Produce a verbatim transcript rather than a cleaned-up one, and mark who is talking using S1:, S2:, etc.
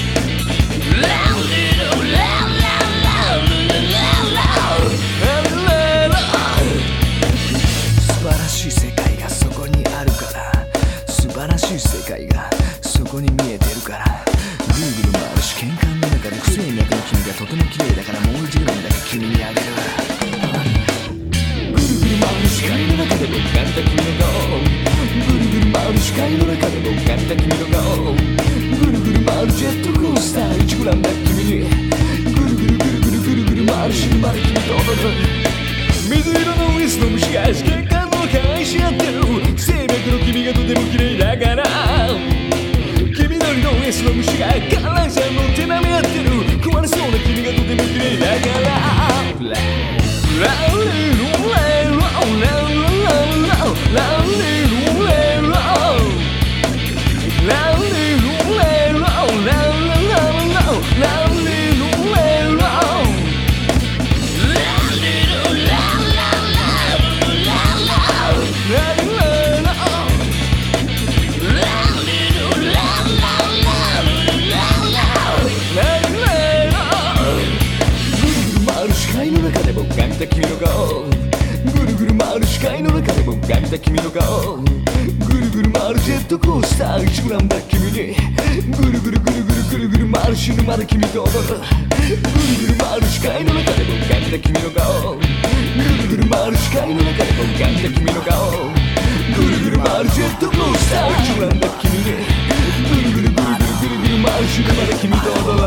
S1: 素晴らしい世界がそこにあるから、素晴らしい世界がそこに見えてるから、ぐるぐる回る試験管の中で不整脈の君がとても綺麗だから、もう一度だけ君にあげる。ぐるぐる回る視界の中で僕が見た君の顔、ぐるぐる回る視界の中で僕が見た君の顔、ぐるぐる回るジェットコースター一グラムだ君に、ぐるぐるぐるぐるぐるぐる回る死ぬまで君と踊る。水色のウエスの虫が試験管の中愛し合ってる、生脈の君がとても綺麗だから、黄緑のウエスの虫が観覧車の手舐め合ってる、壊れそうな君がとても綺麗だから、君の顔、ぐるぐる回る視界の中で僕が見た君の顔、ぐるぐる回るジェットコースター一グラムだ君に、ぐるぐるぐるぐるぐるぐる回る死ぬまで君と踊る。ぐるぐる回る視界の中で僕が見た君の顔、ぐるぐる回る視界の中で僕が見た君の顔、ぐるぐる回るジェットコースター一グラムだ君に、ぐるぐるぐるぐるぐるぐる回る死ぬまで君と踊る。